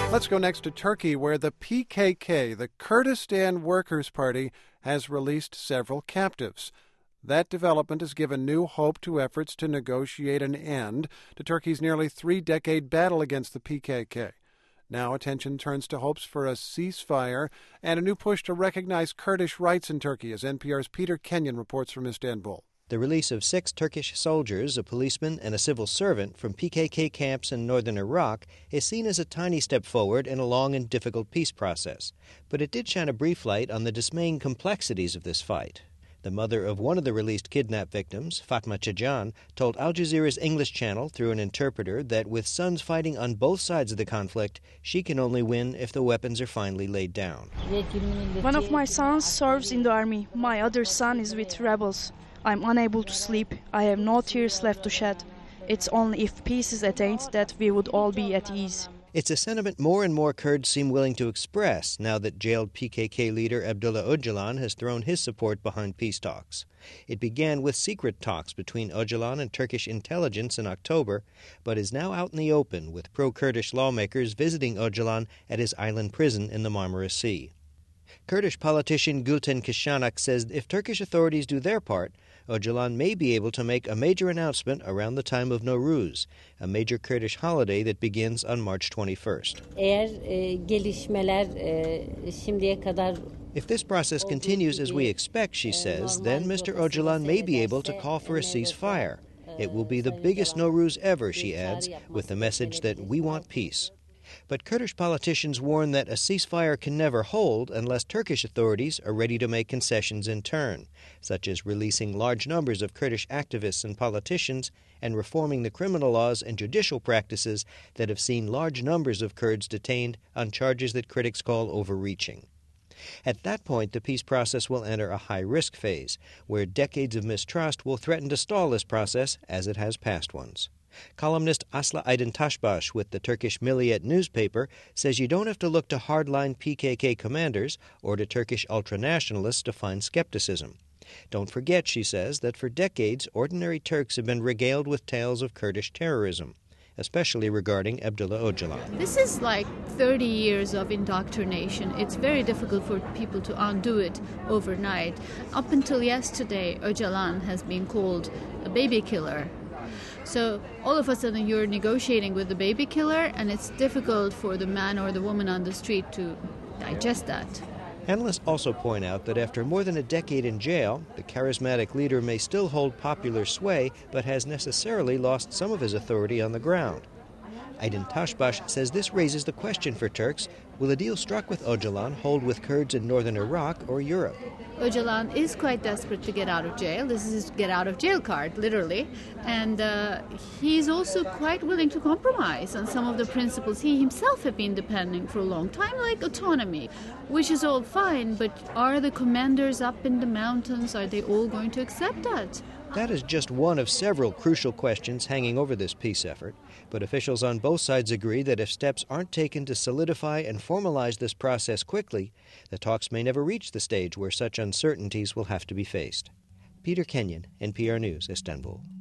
Let's go next to Turkey, where the PKK, the Kurdistan Workers' Party, has released several captives. That development has given new hope to efforts to negotiate an end to Turkey's nearly three-decade battle against the PKK. Now attention turns to hopes for a ceasefire and a new push to recognize Kurdish rights in Turkey, as NPR's Peter Kenyon reports from Istanbul. The release of 6 Turkish soldiers, a policeman, and a civil servant from PKK camps in northern Iraq is seen as a tiny step forward in a long and difficult peace process. But it did shine a brief light on the dismaying complexities of this fight. The mother of one of the released kidnap victims, Fatma Çajan, told Al Jazeera's English channel through an interpreter that with sons fighting on both sides of the conflict, she can only win if the weapons are finally laid down. One of my sons serves in the army. My other son is with rebels. I'm unable to sleep. I have no tears left to shed. It's only if peace is attained that we would all be at ease. It's a sentiment more and more Kurds seem willing to express now that jailed PKK leader Abdullah Öcalan has thrown his support behind peace talks. It began with secret talks between Öcalan and Turkish intelligence in October, but is now out in the open with pro-Kurdish lawmakers visiting Öcalan at his island prison in the Marmara Sea. Kurdish politician Gülten Kışanak says if Turkish authorities do their part, Öcalan may be able to make a major announcement around the time of Nowruz, a major Kurdish holiday that begins on March 21st. If this process continues as we expect, she says, then Mr. Öcalan may be able to call for a ceasefire. It will be the biggest Nowruz ever, she adds, with the message that we want peace. But Kurdish politicians warn that a ceasefire can never hold unless Turkish authorities are ready to make concessions in turn, such as releasing large numbers of Kurdish activists and politicians and reforming the criminal laws and judicial practices that have seen large numbers of Kurds detained on charges that critics call overreaching. At that point, the peace process will enter a high-risk phase, where decades of mistrust will threaten to stall this process as it has past ones. Columnist Aslı Aydın Taşbaş with the Turkish Milliyet newspaper says you don't have to look to hardline PKK commanders or to Turkish ultranationalists to find skepticism. Don't forget, she says, that for decades ordinary Turks have been regaled with tales of Kurdish terrorism, especially regarding Abdullah Öcalan. This is like 30 years of indoctrination. It's very difficult for people to undo it overnight. Up until yesterday, Öcalan has been called a baby killer. So all of a sudden you're negotiating with the baby killer, and it's difficult for the man or the woman on the street to digest that. Analysts also point out that after more than a decade in jail, the charismatic leader may still hold popular sway, but has necessarily lost some of his authority on the ground. Aydın Taşbaş says this raises the question for Turks, will a deal struck with Öcalan hold with Kurds in northern Iraq or Europe? Öcalan is quite desperate to get out of jail. This is his get out of jail card, literally. And he's also quite willing to compromise on some of the principles he himself had been defending for a long time, like autonomy, which is all fine, but are the commanders up in the mountains, are they all going to accept that? That is just one of several crucial questions hanging over this peace effort, but officials on both sides agree that if steps aren't taken to solidify and formalize this process quickly, the talks may never reach the stage where such uncertainties will have to be faced. Peter Kenyon, NPR News, Istanbul.